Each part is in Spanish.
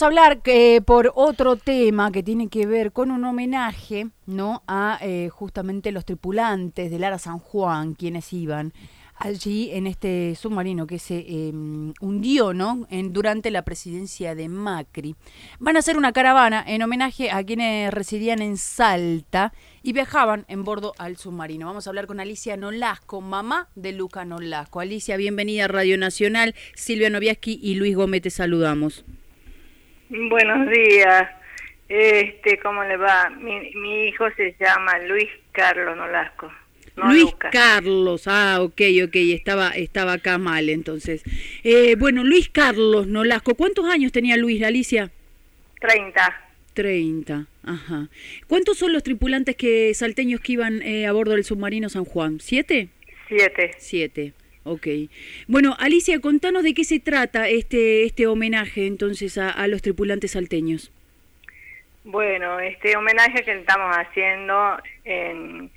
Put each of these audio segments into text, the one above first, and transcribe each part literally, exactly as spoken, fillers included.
vamos a hablar eh, por otro tema que tiene que ver con un homenaje, ¿no? A eh, justamente los tripulantes del Ara San Juan, quienes iban allí en este submarino que se eh, hundió, ¿no? En, durante la presidencia de Macri. Van a hacer una caravana en homenaje a quienes residían en Salta y viajaban en bordo al submarino. Vamos a hablar con Alicia Nolasco, mamá de Luca Nolasco. Alicia, bienvenida a Radio Nacional. Silvia Noviaski y Luis Gómez te saludamos. Buenos días. Este, ¿cómo le va? Mi, mi hijo se llama Luis Carlos Nolasco. No Luis Luca. Carlos, ah, ok, ok, estaba, estaba acá mal entonces. Eh, bueno, Luis Carlos Nolasco, ¿cuántos años tenía Luis, Alicia? Treinta. Treinta, ajá. ¿Cuántos son los tripulantes que salteños que iban eh, a bordo del submarino San Juan? ¿Siete? Siete. Siete, ok. Bueno, Alicia, contanos de qué se trata este, este homenaje entonces a, a los tripulantes salteños. Bueno, este homenaje que estamos haciendo en...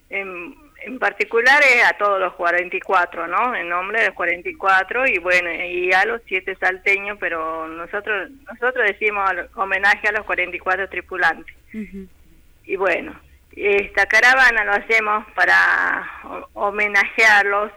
en En particular es a todos los cuarenta y cuatro, ¿no? En nombre de los cuarenta y cuatro y bueno, y a los siete salteños, pero nosotros nosotros decimos homenaje a los cuarenta y cuatro tripulantes. Uh-huh. Y bueno, esta caravana lo hacemos para homenajearlos,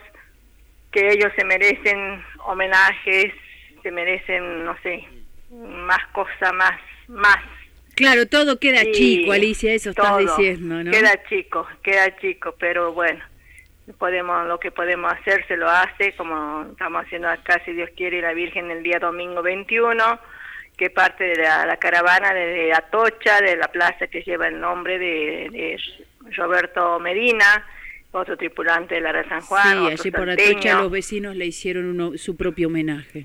que ellos se merecen homenajes, se merecen, no sé, más cosas, más, más. Claro, todo queda sí, chico, Alicia, eso estás diciendo, ¿no? Queda chico, queda chico, pero bueno, podemos, lo que podemos hacer se lo hace, como estamos haciendo acá, si Dios quiere, la Virgen el día domingo veintiuno, que parte de la, la caravana desde Atocha, de la plaza que lleva el nombre de, de Roberto Medina, otro tripulante del Ara San Juan. Sí, allí por Atocha los vecinos le hicieron uno, su propio homenaje.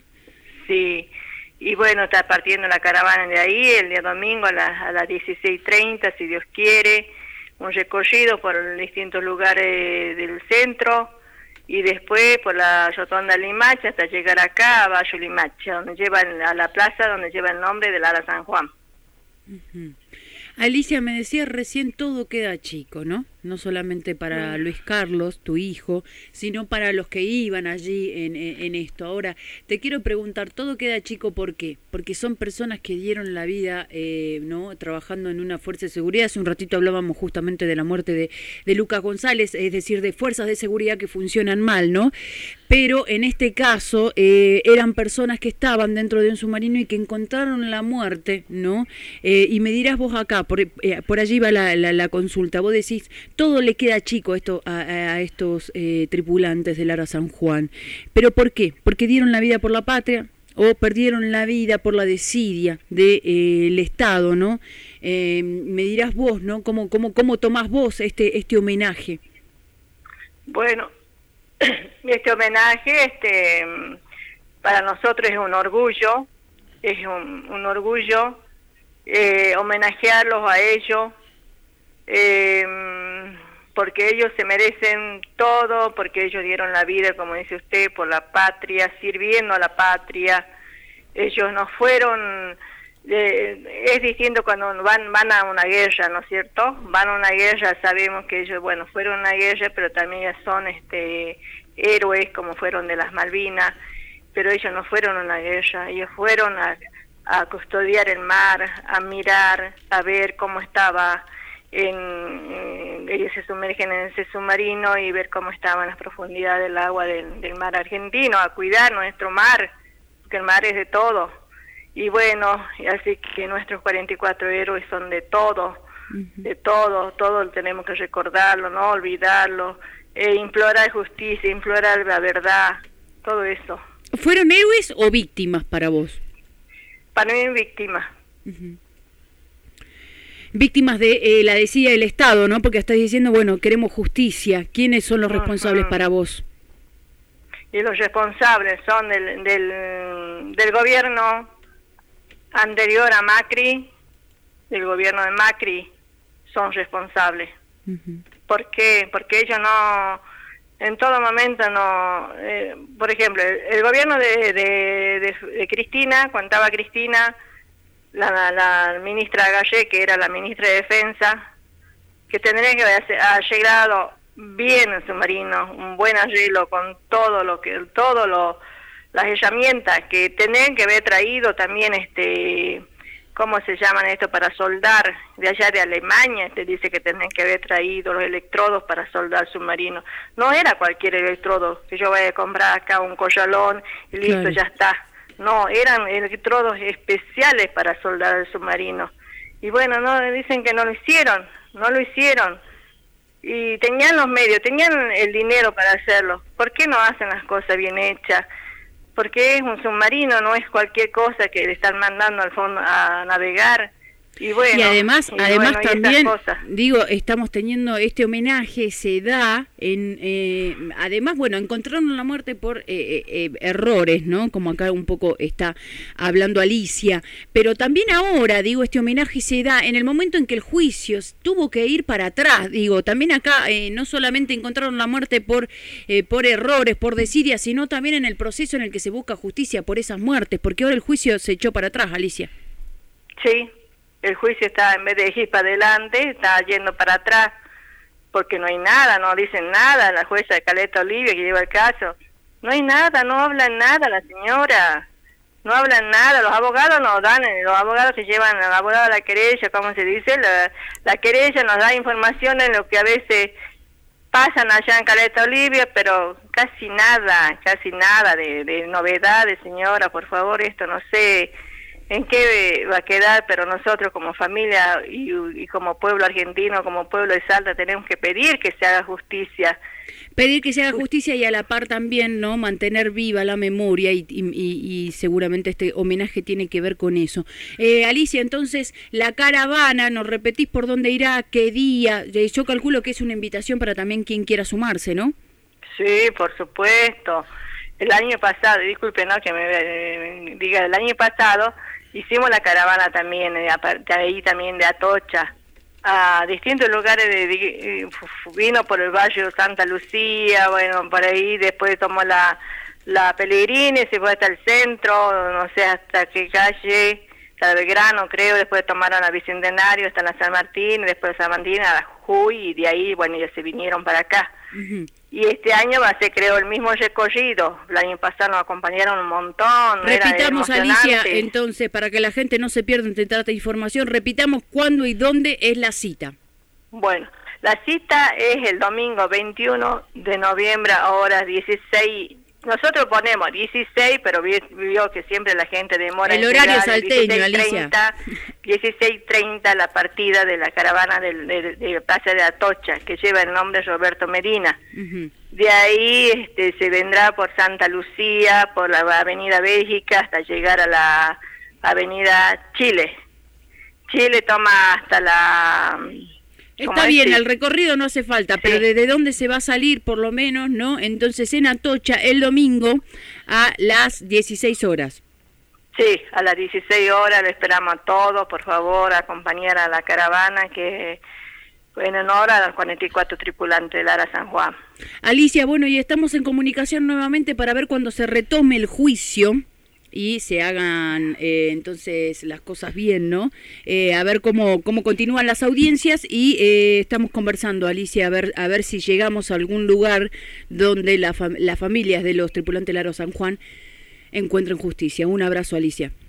Sí. Y bueno, está partiendo la caravana de ahí el día domingo a, la, a las dieciséis treinta, si Dios quiere, un recorrido por distintos lugares del centro y después por la rotonda Limache hasta llegar acá a Bayo Limache, donde llevan a la plaza donde lleva el nombre del Ara San Juan. Uh-huh. Alicia, me decías recién todo queda chico, ¿no? No solamente para Luis Carlos, tu hijo, sino para los que iban allí en, en, en esto. Ahora, te quiero preguntar, ¿todo queda chico por qué? Porque son personas que dieron la vida, eh, ¿no? Trabajando en una fuerza de seguridad. Hace un ratito hablábamos justamente de la muerte de, de Lucas González, es decir, de fuerzas de seguridad que funcionan mal, ¿no? Pero en este caso eh, eran personas que estaban dentro de un submarino y que encontraron la muerte, ¿no? Eh, y me dirás vos acá, por, eh, por allí va la, la, la consulta, vos decís, todo le queda chico esto a, a estos eh, tripulantes del Ara San Juan. ¿Pero por qué? ¿Porque dieron la vida por la patria o perdieron la vida por la desidia del de, eh, Estado, ¿no? Eh, me dirás vos, ¿no? ¿Cómo, cómo, cómo tomás vos este, este homenaje? Bueno, este homenaje este, para nosotros es un orgullo, es un, un orgullo eh, homenajearlos a ellos, eh, porque ellos se merecen todo, porque ellos dieron la vida, como dice usted, por la patria, sirviendo a la patria. Ellos no fueron, eh, es distinto cuando van van a una guerra, ¿no es cierto? Van a una guerra, sabemos que ellos, bueno, fueron a una guerra, pero también ya son este héroes, como fueron de las Malvinas, pero ellos no fueron a una guerra, ellos fueron a, a custodiar el mar, a mirar, a ver cómo estaba. En, en, ellos se sumergen en ese submarino y ver cómo estaba en las profundidades del agua del, del mar argentino, a cuidar nuestro mar, porque el mar es de todo. Y bueno, así que nuestros cuarenta y cuatro héroes son de todo, uh-huh. de todo, todo tenemos que recordarlo, no olvidarlo, e implorar justicia, implorar la verdad, todo eso. ¿Fueron héroes o víctimas para vos? Para mí víctimas. Uh-huh. Víctimas de eh, la desidia del Estado, ¿no? Porque estás diciendo, bueno, queremos justicia. ¿Quiénes son los responsables uh-huh. para vos? Y los responsables son del, del, del gobierno anterior a Macri, del gobierno de Macri, son responsables. Uh-huh. ¿Por qué? Porque ellos no, en todo momento no, eh, por ejemplo, el, el gobierno de, de, de, de Cristina, cuando estaba Cristina, La, la ministra Gallé, que era la ministra de Defensa, que tendría que haber arreglado bien el submarino, un buen arreglo con todo lo que todo lo las herramientas que tenían que haber traído también, este, ¿cómo se llaman esto? Para soldar, de allá de Alemania, te dice que tenían que haber traído los electrodos para soldar submarinos. No era cualquier electrodo, que yo vaya a comprar acá un collalón y listo, claro, ya está. No, eran electrodos especiales para soldar el submarino. Y bueno, no dicen que no lo hicieron, no lo hicieron. Y tenían los medios, tenían el dinero para hacerlo. ¿Por qué no hacen las cosas bien hechas? Porque es un submarino, no es cualquier cosa que le están mandando al fondo a navegar. Y bueno, y además, y además bueno, también, digo, estamos teniendo este homenaje, se da en, eh, además, bueno, encontraron la muerte por eh, eh, errores, ¿no? Como acá un poco está hablando Alicia, pero también ahora, digo, este homenaje se da en el momento en que el juicio tuvo que ir para atrás, digo, también acá eh, no solamente encontraron la muerte por, eh, por errores, por desidia, sino también en el proceso en el que se busca justicia por esas muertes, porque ahora el juicio se echó para atrás, Alicia. Sí. El juicio está, en vez de ir para adelante, está yendo para atrás, porque no hay nada, no dicen nada, la jueza de Caleta Olivia que lleva el caso, no hay nada, no hablan nada la señora, no hablan nada, los abogados nos dan, los abogados que llevan, el abogado de la querella, ¿cómo se dice? La, la querella nos da información en lo que a veces pasan allá en Caleta Olivia, pero casi nada, casi nada de, de novedades, señora, por favor, esto no sé en qué va a quedar, pero nosotros como familia y, y como pueblo argentino, como pueblo de Salta, tenemos que pedir que se haga justicia. Pedir que se haga justicia y a la par también, ¿no?, mantener viva la memoria y, y, y seguramente este homenaje tiene que ver con eso. Eh, Alicia, entonces, la caravana, ¿nos repetís por dónde irá, qué día? Yo calculo que es una invitación para también quien quiera sumarse, ¿no? Sí, por supuesto. El año pasado, disculpe, ¿no?, que me eh, diga, el año pasado hicimos la caravana también, de, de ahí también de Atocha, a distintos lugares, de, de, vino por el Valle de Santa Lucía, bueno, por ahí, después tomó la, la Pellegrini, se fue hasta el centro, no sé hasta qué calle, hasta Belgrano creo, después tomaron a Bicentenario, hasta la San Martín, después de San Martín a la Jujuy, y de ahí, bueno, ya se vinieron para acá. Uh-huh. Y este año va a ser, creo, el mismo recorrido. El año pasado nos acompañaron un montón. Repitamos, Alicia, entonces, para que la gente no se pierda entre tanta información, repitamos cuándo y dónde es la cita. Bueno, la cita es el domingo veintiuno de noviembre a horas dieciséis. Nosotros ponemos dieciséis, pero vio que siempre la gente demora. El horario salteño, Alicia. dieciséis treinta la partida de la caravana de, de, de Plaza de Atocha, que lleva el nombre de Roberto Medina. Uh-huh. De ahí este, se vendrá por Santa Lucía, por la avenida Bélgica, hasta llegar a la avenida Chile. Chile toma hasta la... Está bien, el recorrido no hace falta, sí, pero ¿desde dónde se va a salir por lo menos, no? Entonces en Atocha el domingo a las dieciséis horas. Sí, a las dieciséis horas le esperamos a todos, por favor, acompañar a la caravana que en honor a los cuarenta y cuatro tripulantes del Ara San Juan. Alicia, bueno, y estamos en comunicación nuevamente para ver cuando se retome el juicio y se hagan eh, entonces las cosas bien, ¿no? Eh, a ver cómo cómo continúan las audiencias y eh, estamos conversando, Alicia, a ver a ver si llegamos a algún lugar donde la fam- las familias de los tripulantes del Ara San Juan encuentren justicia. Un abrazo, Alicia.